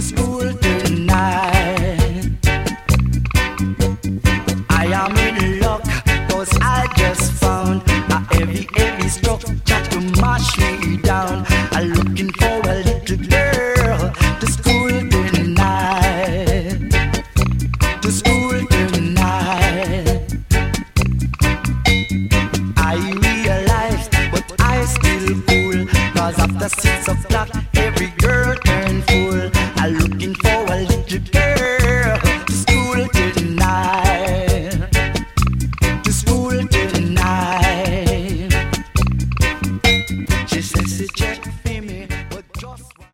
school tonight. I am in luck, 'cause I just found a heavy, heavy structure to mash me down.